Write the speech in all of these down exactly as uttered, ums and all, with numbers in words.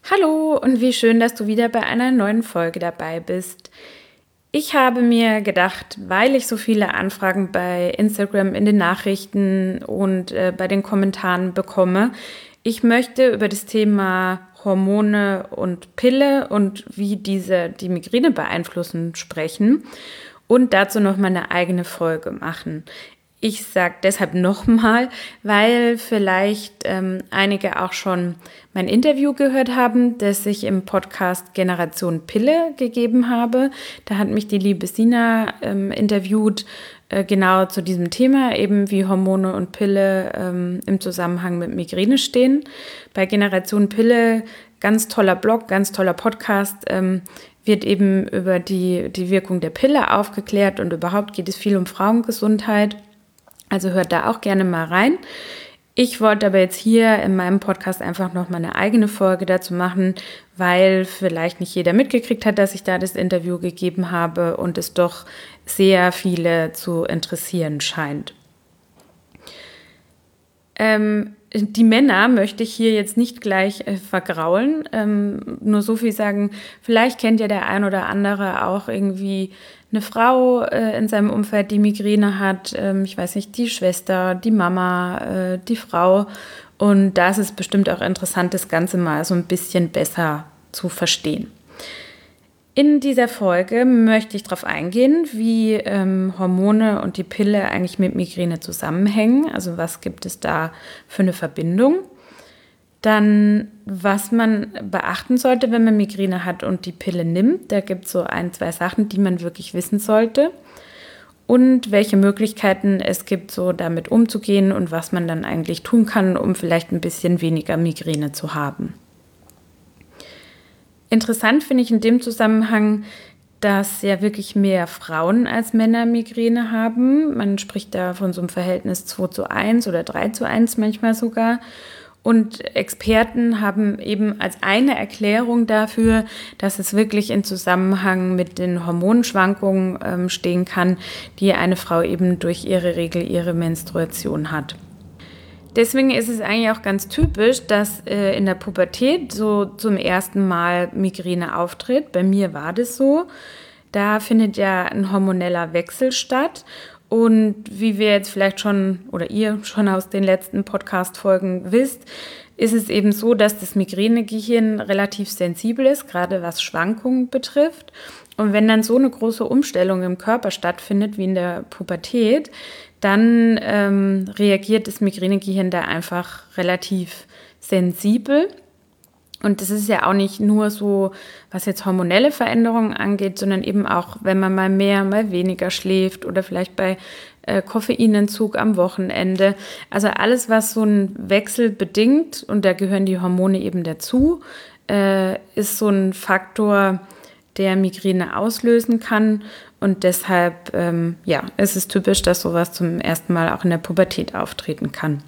Hallo und wie schön, dass du wieder bei einer neuen Folge dabei bist. Ich habe mir gedacht, weil ich so viele Anfragen bei Instagram in den Nachrichten und äh, bei den Kommentaren bekomme, ich möchte über das Thema Hormone und Pille und wie diese die Migräne beeinflussen sprechen und dazu noch mal eine eigene Folge machen. Ich sage deshalb nochmal, weil vielleicht ähm, einige auch schon mein Interview gehört haben, das ich im Podcast Generation Pille gegeben habe. Da hat mich die liebe Sina ähm, interviewt, äh, genau zu diesem Thema, eben wie Hormone und Pille ähm, im Zusammenhang mit Migräne stehen. Bei Generation Pille, ganz toller Blog, ganz toller Podcast, ähm, wird eben über die, die Wirkung der Pille aufgeklärt und überhaupt geht es viel um Frauengesundheit. Also hört da auch gerne mal rein. Ich wollte aber jetzt hier in meinem Podcast einfach noch mal eine eigene Folge dazu machen, weil vielleicht nicht jeder mitgekriegt hat, dass ich da das Interview gegeben habe und es doch sehr viele zu interessieren scheint. Ähm, die Männer möchte ich hier jetzt nicht gleich äh, vergraulen, ähm, nur so viel sagen, vielleicht kennt ja der ein oder andere auch irgendwie eine Frau äh, in seinem Umfeld, die Migräne hat, ähm, ich weiß nicht, die Schwester, die Mama, äh, die Frau. Und da ist es bestimmt auch interessant, das Ganze mal so ein bisschen besser zu verstehen. In dieser Folge möchte ich darauf eingehen, wie ähm, Hormone und die Pille eigentlich mit Migräne zusammenhängen. Also was gibt es da für eine Verbindung? Dann, was man beachten sollte, wenn man Migräne hat und die Pille nimmt. Da gibt es so ein, zwei Sachen, die man wirklich wissen sollte. Und welche Möglichkeiten es gibt, so damit umzugehen und was man dann eigentlich tun kann, um vielleicht ein bisschen weniger Migräne zu haben. Interessant finde ich in dem Zusammenhang, dass ja wirklich mehr Frauen als Männer Migräne haben. Man spricht da von so einem Verhältnis zwei zu eins oder drei zu eins manchmal sogar. Und Experten haben eben als eine Erklärung dafür, dass es wirklich in Zusammenhang mit den Hormonschwankungen ähm, stehen kann, die eine Frau eben durch ihre Regel, ihre Menstruation hat. Deswegen ist es eigentlich auch ganz typisch, dass äh, in der Pubertät so zum ersten Mal Migräne auftritt. Bei mir war das so. Da findet ja ein hormoneller Wechsel statt. Und wie wir jetzt vielleicht schon oder ihr schon aus den letzten Podcast-Folgen wisst, ist es eben so, dass das Migränegehirn relativ sensibel ist, gerade was Schwankungen betrifft. Und wenn dann so eine große Umstellung im Körper stattfindet wie in der Pubertät, dann ähm, reagiert das Migränegehirn da einfach relativ sensibel. Und das ist ja auch nicht nur so, was jetzt hormonelle Veränderungen angeht, sondern eben auch, wenn man mal mehr, mal weniger schläft oder vielleicht bei äh, Koffeinentzug am Wochenende. Also alles, was so einen Wechsel bedingt, und da gehören die Hormone eben dazu, äh, ist so ein Faktor, der Migräne auslösen kann. Und deshalb ähm, ja, ist es typisch, dass sowas zum ersten Mal auch in der Pubertät auftreten kann.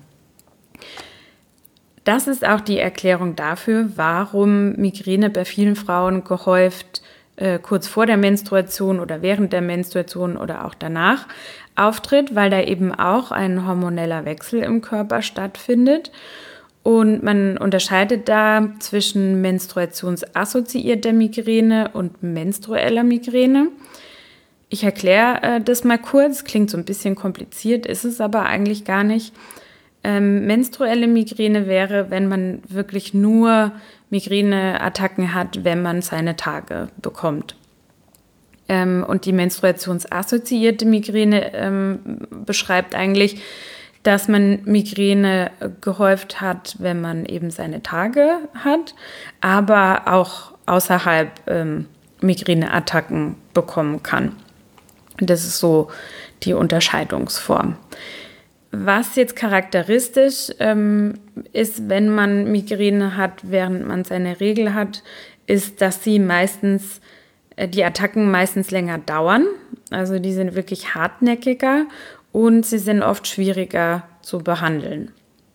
Das ist auch die Erklärung dafür, warum Migräne bei vielen Frauen gehäuft äh, kurz vor der Menstruation oder während der Menstruation oder auch danach auftritt, weil da eben auch ein hormoneller Wechsel im Körper stattfindet. Und man unterscheidet da zwischen menstruationsassoziierter Migräne und menstrueller Migräne. Ich erkläre äh, das mal kurz, klingt so ein bisschen kompliziert, ist es aber eigentlich gar nicht. Ähm, menstruelle Migräne wäre, wenn man wirklich nur Migräneattacken hat, wenn man seine Tage bekommt. Ähm, und die menstruationsassoziierte Migräne ähm, beschreibt eigentlich, dass man Migräne gehäuft hat, wenn man eben seine Tage hat, aber auch außerhalb ähm, Migräneattacken bekommen kann. Das ist so die Unterscheidungsform. Was jetzt charakteristisch ähm, ist, wenn man Migräne hat, während man seine Regel hat, ist, dass sie meistens, äh, die Attacken meistens länger dauern. Also die sind wirklich hartnäckiger und sie sind oft schwieriger zu behandeln.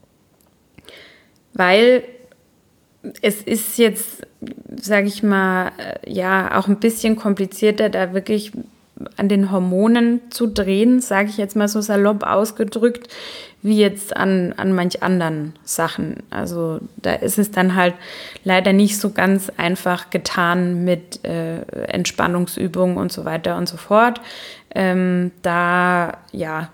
Weil es ist jetzt, sage ich mal, ja, auch ein bisschen komplizierter, da wirklich an den Hormonen zu drehen, sage ich jetzt mal so salopp ausgedrückt, wie jetzt an, an manch anderen Sachen. Also da ist es dann halt leider nicht so ganz einfach getan mit äh, Entspannungsübungen und so weiter und so fort. Ähm, da, ja,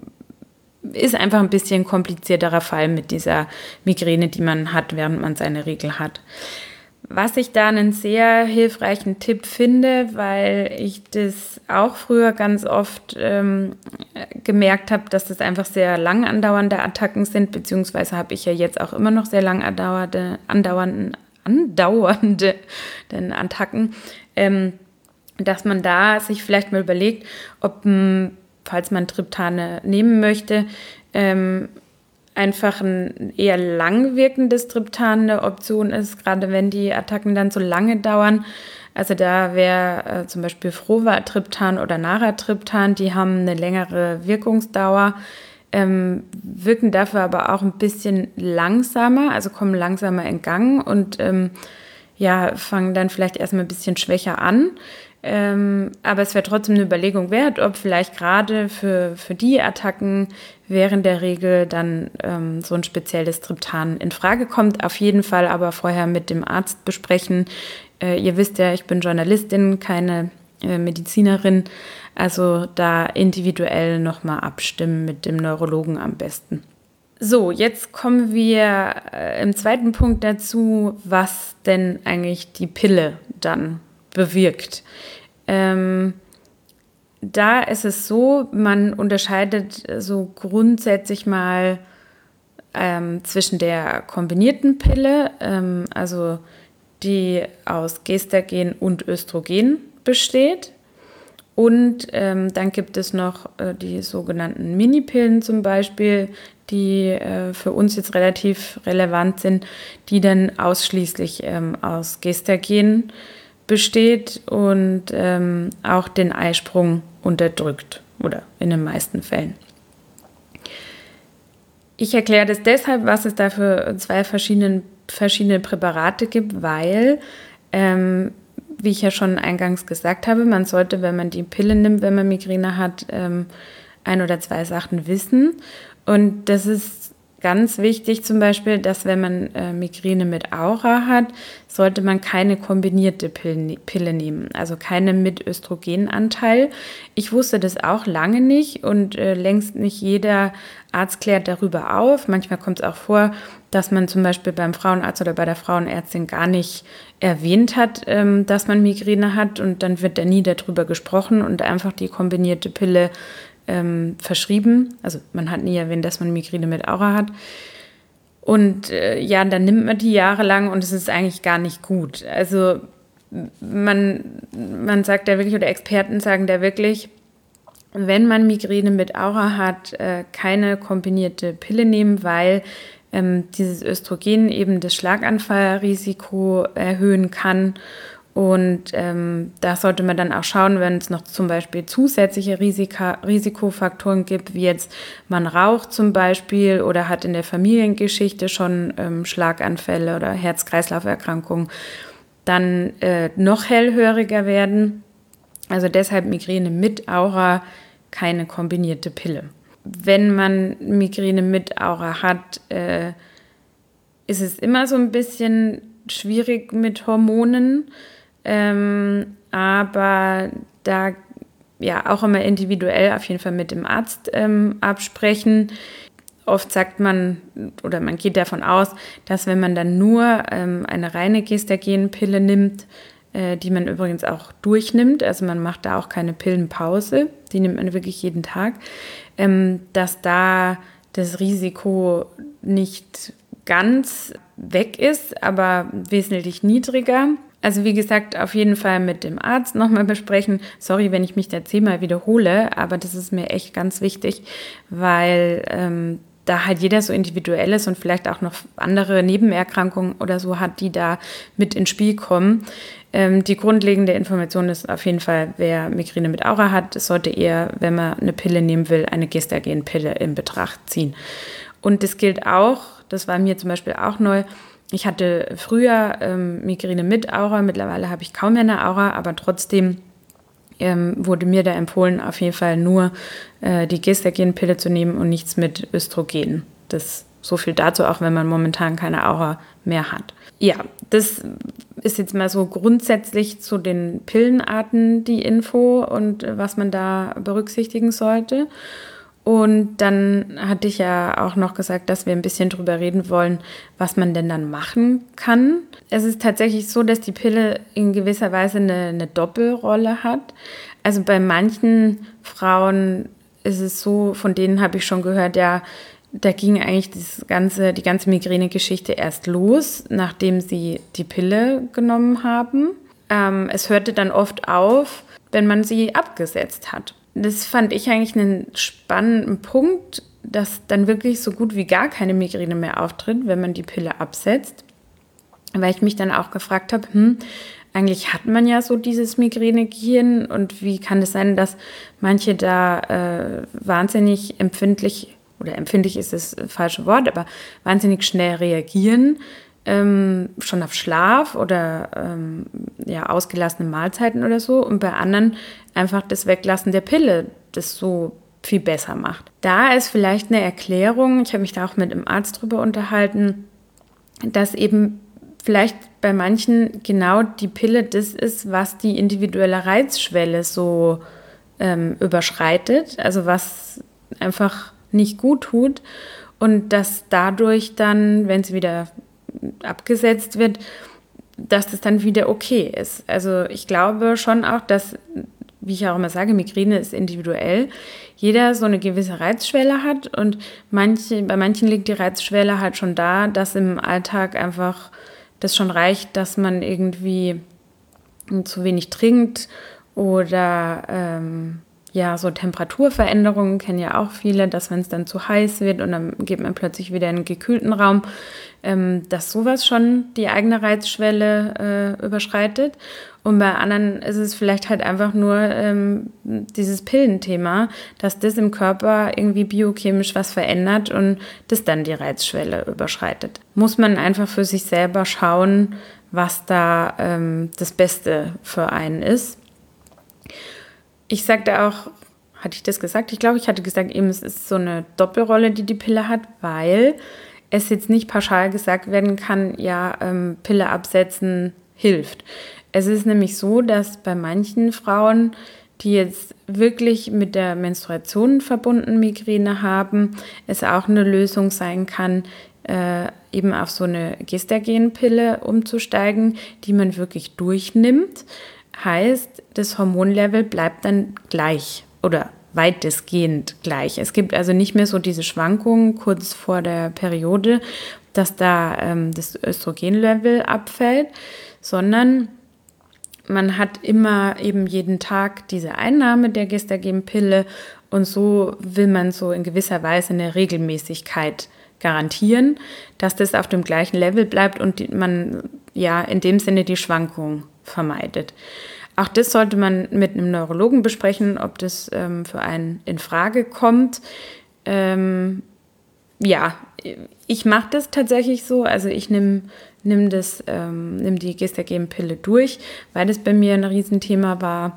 ist einfach ein bisschen komplizierterer Fall mit dieser Migräne, die man hat, während man seine Regel hat. Was ich da einen sehr hilfreichen Tipp finde, weil ich das auch früher ganz oft ähm, gemerkt habe, dass das einfach sehr lang andauernde Attacken sind, beziehungsweise habe ich ja jetzt auch immer noch sehr lang andauernde, andauernde, andauernde Attacken, ähm, dass man da sich vielleicht mal überlegt, ob, falls man Triptane nehmen möchte, ähm, einfach ein eher lang wirkendes Triptan eine Option ist, gerade wenn die Attacken dann so lange dauern. Also da wäre äh, zum Beispiel Frovatriptan oder Naratriptan, die haben eine längere Wirkungsdauer, ähm, wirken dafür aber auch ein bisschen langsamer, also kommen langsamer in Gang und ähm, ja, fangen dann vielleicht erstmal ein bisschen schwächer an. Ähm, aber es wäre trotzdem eine Überlegung wert, ob vielleicht gerade für, für die Attacken während der Regel dann ähm, so ein spezielles Triptan in Frage kommt. Auf jeden Fall aber vorher mit dem Arzt besprechen. Äh, ihr wisst ja, ich bin Journalistin, keine äh, Medizinerin. Also da individuell nochmal abstimmen mit dem Neurologen am besten. So, jetzt kommen wir äh, im zweiten Punkt dazu, was denn eigentlich die Pille dann bewirkt. Ähm, da ist es so, man unterscheidet so grundsätzlich mal ähm, zwischen der kombinierten Pille, ähm, also die aus Gestagen und Östrogen besteht. Und ähm, dann gibt es noch äh, die sogenannten Minipillen zum Beispiel, die äh, für uns jetzt relativ relevant sind, die dann ausschließlich ähm, aus Gestagen besteht und ähm, auch den Eisprung unterdrückt oder in den meisten Fällen. Ich erkläre das deshalb, was es da für zwei verschiedene, verschiedene Präparate gibt, weil, ähm, wie ich ja schon eingangs gesagt habe, man sollte, wenn man die Pille nimmt, wenn man Migräne hat, ähm, ein oder zwei Sachen wissen. Und das ist ganz wichtig zum Beispiel, dass wenn man äh, Migräne mit Aura hat, sollte man keine kombinierte Pille, Pille nehmen, also keine mit Östrogenanteil. Ich wusste das auch lange nicht und äh, längst nicht jeder Arzt klärt darüber auf. Manchmal kommt es auch vor, dass man zum Beispiel beim Frauenarzt oder bei der Frauenärztin gar nicht erwähnt hat, ähm, dass man Migräne hat und dann wird da nie darüber gesprochen und einfach die kombinierte Pille Ähm, verschrieben. Also man hat nie erwähnt, dass man Migräne mit Aura hat. Und äh, ja, dann nimmt man die jahrelang und es ist eigentlich gar nicht gut. Also man, man sagt ja wirklich, oder Experten sagen da wirklich, wenn man Migräne mit Aura hat, äh, keine kombinierte Pille nehmen, weil ähm, dieses Östrogen eben das Schlaganfallrisiko erhöhen kann. Und ähm, da sollte man dann auch schauen, wenn es noch zum Beispiel zusätzliche Risika, Risikofaktoren gibt, wie jetzt man raucht zum Beispiel oder hat in der Familiengeschichte schon ähm, Schlaganfälle oder Herz-Kreislauf-Erkrankungen, dann äh, noch hellhöriger werden. Also deshalb Migräne mit Aura, keine kombinierte Pille. Wenn man Migräne mit Aura hat, äh, ist es immer so ein bisschen schwierig mit Hormonen. Ähm, aber da ja auch immer individuell auf jeden Fall mit dem Arzt ähm, absprechen. Oft sagt man oder man geht davon aus, dass wenn man dann nur ähm, eine reine Gestagenpille nimmt, äh, die man übrigens auch durchnimmt, also man macht da auch keine Pillenpause, die nimmt man wirklich jeden Tag, ähm, dass da das Risiko nicht ganz weg ist, aber wesentlich niedriger. Also wie gesagt, auf jeden Fall mit dem Arzt nochmal besprechen. Sorry, wenn ich mich da zehnmal wiederhole, aber das ist mir echt ganz wichtig, weil ähm, da halt jeder so individuell ist und vielleicht auch noch andere Nebenerkrankungen oder so hat, die da mit ins Spiel kommen. Ähm, die grundlegende Information ist auf jeden Fall, wer Migräne mit Aura hat, sollte eher, wenn man eine Pille nehmen will, eine Gestagenpille in Betracht ziehen. Und das gilt auch, das war mir zum Beispiel auch neu. Ich hatte früher ähm, Migräne mit Aura, mittlerweile habe ich kaum mehr eine Aura, aber trotzdem ähm, wurde mir da empfohlen, auf jeden Fall nur äh, die Gestagenpille zu nehmen und nichts mit Östrogen. Das so viel dazu, auch wenn man momentan keine Aura mehr hat. Ja, das ist jetzt mal so grundsätzlich zu den Pillenarten die Info und was man da berücksichtigen sollte. Und dann hatte ich ja auch noch gesagt, dass wir ein bisschen drüber reden wollen, was man denn dann machen kann. Es ist tatsächlich so, dass die Pille in gewisser Weise eine, eine Doppelrolle hat. Also bei manchen Frauen ist es so, von denen habe ich schon gehört, ja, da ging eigentlich das ganze, die ganze Migräne-Geschichte erst los, nachdem sie die Pille genommen haben. Ähm, es hörte dann oft auf, wenn man sie abgesetzt hat. Das fand ich eigentlich einen spannenden Punkt, dass dann wirklich so gut wie gar keine Migräne mehr auftritt, wenn man die Pille absetzt. Weil ich mich dann auch gefragt habe, hm, eigentlich hat man ja so dieses Migränegehirn und wie kann es sein, dass manche da äh, wahnsinnig empfindlich, oder empfindlich ist das falsche Wort, aber wahnsinnig schnell reagieren, ähm, schon auf Schlaf oder ähm, ja, ausgelassene Mahlzeiten oder so und bei anderen einfach das Weglassen der Pille das so viel besser macht. Da ist vielleicht eine Erklärung, ich habe mich da auch mit einem Arzt drüber unterhalten, dass eben vielleicht bei manchen genau die Pille das ist, was die individuelle Reizschwelle so ähm, überschreitet, also was einfach nicht gut tut und dass dadurch dann, wenn sie wieder abgesetzt wird, dass das dann wieder okay ist. Also ich glaube schon auch, dass, wie ich auch immer sage, Migräne ist individuell. Jeder so eine gewisse Reizschwelle hat und manche, bei manchen liegt die Reizschwelle halt schon da, dass im Alltag einfach das schon reicht, dass man irgendwie zu wenig trinkt oder ähm, ja, so Temperaturveränderungen kennen ja auch viele, dass wenn es dann zu heiß wird und dann geht man plötzlich wieder in einen gekühlten Raum, ähm, dass sowas schon die eigene Reizschwelle äh, überschreitet. Und bei anderen ist es vielleicht halt einfach nur ähm, dieses Pillenthema, dass das im Körper irgendwie biochemisch was verändert und das dann die Reizschwelle überschreitet. Muss man einfach für sich selber schauen, was da ähm, das Beste für einen ist. Ich sagte auch, hatte ich das gesagt? Ich glaube, ich hatte gesagt, eben es ist so eine Doppelrolle, die die Pille hat, weil es jetzt nicht pauschal gesagt werden kann, ja, ähm, Pille absetzen hilft. Es ist nämlich so, dass bei manchen Frauen, die jetzt wirklich mit der Menstruation verbunden Migräne haben, es auch eine Lösung sein kann, äh, eben auf so eine Gestagenpille umzusteigen, die man wirklich durchnimmt. Heißt, das Hormonlevel bleibt dann gleich oder weitestgehend gleich. Es gibt also nicht mehr so diese Schwankungen kurz vor der Periode, dass da ähm, das Östrogenlevel abfällt, sondern man hat immer eben jeden Tag diese Einnahme der Gestagenpille und so will man so in gewisser Weise eine Regelmäßigkeit garantieren, dass das auf dem gleichen Level bleibt und die, man ja in dem Sinne die Schwankung vermeidet. Auch das sollte man mit einem Neurologen besprechen, ob das ähm, für einen in Frage kommt. Ähm, ja, ich mache das tatsächlich so. Also ich nehme nimm das, ähm, nimm die Gestagenpille durch, weil das bei mir ein Riesenthema war.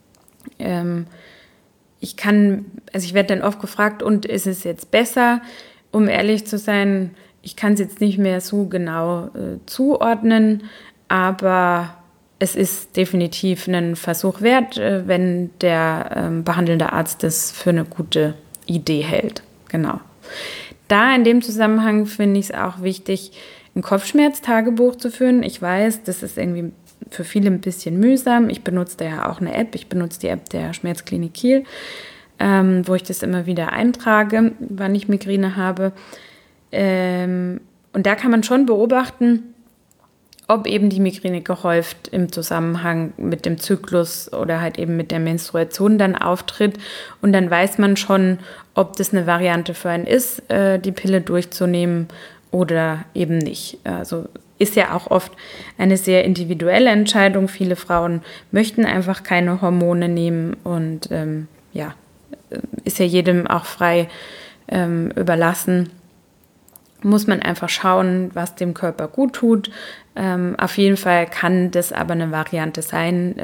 Ähm, ich kann, also ich werde dann oft gefragt, und ist es jetzt besser? Um ehrlich zu sein, ich kann es jetzt nicht mehr so genau äh, zuordnen, aber es ist definitiv einen Versuch wert, äh, wenn der ähm, behandelnde Arzt das für eine gute Idee hält. Genau. Da in dem Zusammenhang finde ich es auch wichtig, ein Kopfschmerztagebuch zu führen. Ich weiß, das ist irgendwie für viele ein bisschen mühsam. Ich benutze da ja auch eine App. Ich benutze die App der Schmerzklinik Kiel, ähm, wo ich das immer wieder eintrage, wann ich Migräne habe. Ähm, und da kann man schon beobachten, ob eben die Migräne gehäuft im Zusammenhang mit dem Zyklus oder halt eben mit der Menstruation dann auftritt. Und dann weiß man schon, ob das eine Variante für einen ist, äh, die Pille durchzunehmen oder eben nicht. Also ist ja auch oft eine sehr individuelle Entscheidung. Viele Frauen möchten einfach keine Hormone nehmen und ähm, ja, ist ja jedem auch frei ähm, überlassen. Muss man einfach schauen, was dem Körper gut tut. Ähm, auf jeden Fall kann das aber eine Variante sein, ähm,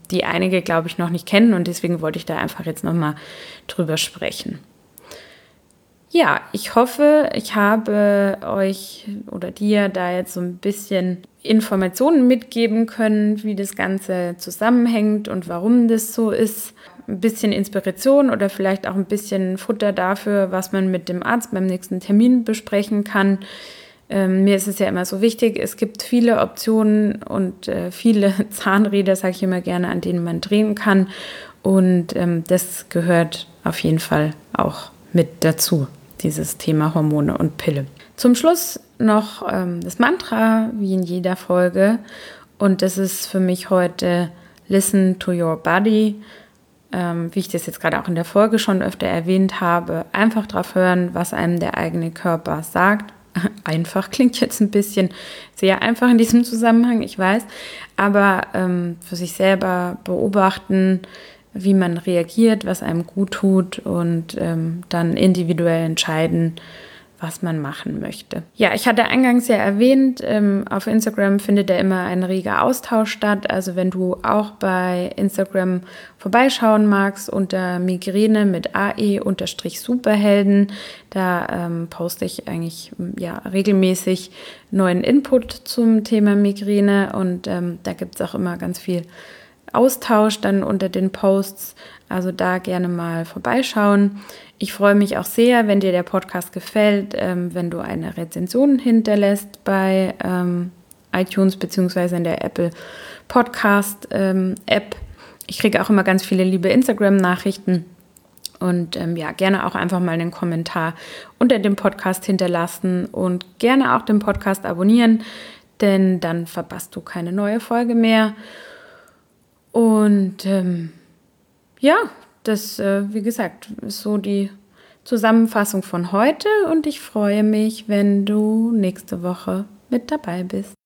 die einige, glaube ich, noch nicht kennen und deswegen wollte ich da einfach jetzt nochmal drüber sprechen. Ja, ich hoffe, ich habe euch oder dir da jetzt so ein bisschen Informationen mitgeben können, wie das Ganze zusammenhängt und warum das so ist. Ein bisschen Inspiration oder vielleicht auch ein bisschen Futter dafür, was man mit dem Arzt beim nächsten Termin besprechen kann. Ähm, mir ist es ja immer so wichtig, es gibt viele Optionen und äh, viele Zahnräder, sage ich immer gerne, an denen man drehen kann. Und ähm, das gehört auf jeden Fall auch mit dazu, dieses Thema Hormone und Pille. Zum Schluss noch ähm, das Mantra, wie in jeder Folge. Und das ist für mich heute Listen to your body. Ähm, wie ich das jetzt gerade auch in der Folge schon öfter erwähnt habe, einfach drauf hören, was einem der eigene Körper sagt. Einfach klingt jetzt ein bisschen sehr einfach in diesem Zusammenhang, ich weiß. Aber ähm, für sich selber beobachten, wie man reagiert, was einem gut tut und ähm, dann individuell entscheiden, was man machen möchte. Ja, ich hatte eingangs ja erwähnt, ähm, auf Instagram findet ja immer ein reger Austausch statt. Also wenn du auch bei Instagram vorbeischauen magst unter Migräne mit A E unterstrich Superhelden, da ähm, poste ich eigentlich ja regelmäßig neuen Input zum Thema Migräne und ähm, da gibt es auch immer ganz viel Austausch dann unter den Posts, also da gerne mal vorbeischauen. Ich freue mich auch sehr, wenn dir der Podcast gefällt, ähm, wenn du eine Rezension hinterlässt bei ähm, iTunes bzw. in der Apple Podcast ähm, App. Ich kriege auch immer ganz viele liebe Instagram-Nachrichten und ähm, ja, gerne auch einfach mal einen Kommentar unter dem Podcast hinterlassen und gerne auch den Podcast abonnieren, denn dann verpasst du keine neue Folge mehr. Und ähm, ja, das, äh, wie gesagt, ist so die Zusammenfassung von heute und ich freue mich, wenn du nächste Woche mit dabei bist.